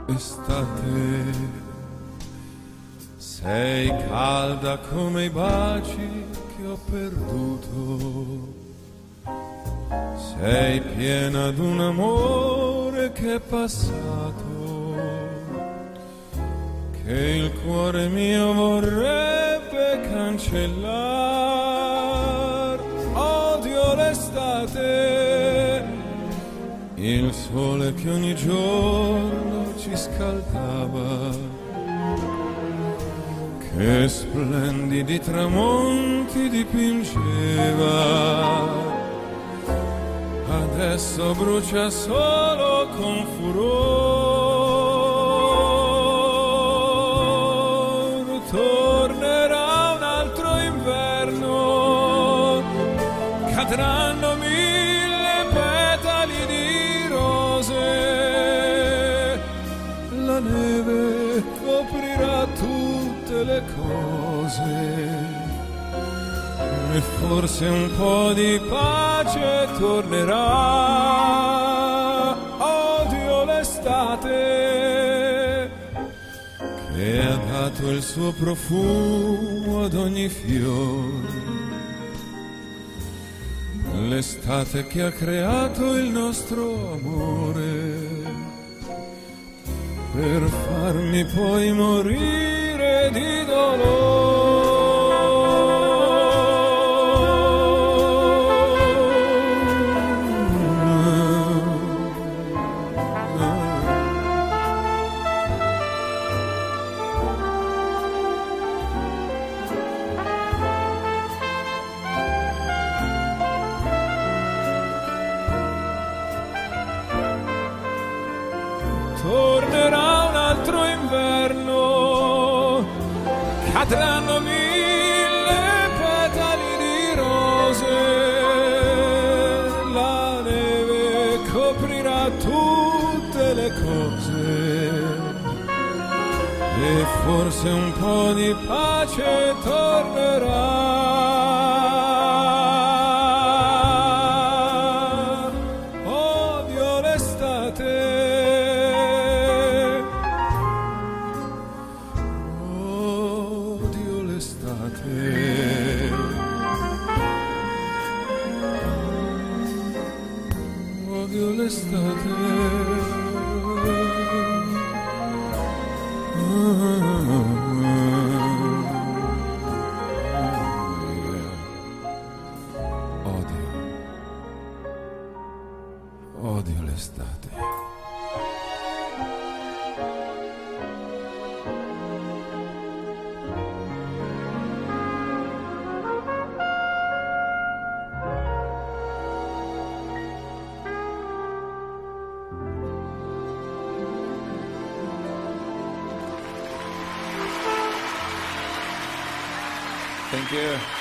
estate, sei calda come i baci che ho perduto, sei piena d'un amore che è passato, che il cuore mio vorrebbe cancellare. Odio l'estate, il sole che ogni giorno ci scaldava, che splendidi tramonti dipingeva. Adesso brucia solo con furore. Tornerà un altro inverno, cadranno 1000 petali di rose, la neve coprirà tutte le cose e forse un po' di pace tornerà. Odio l'estate che ha dato il suo profumo ad ogni fiore, l'estate che ha creato il nostro amore, per farmi poi morire di dolore. Tornerà un altro inverno, cadranno 1000 petali di rose, la neve coprirà tutte le cose e forse un po' di pace tornerà. Odio l'estate, odio l'estate. Odio l'estate. Thank you.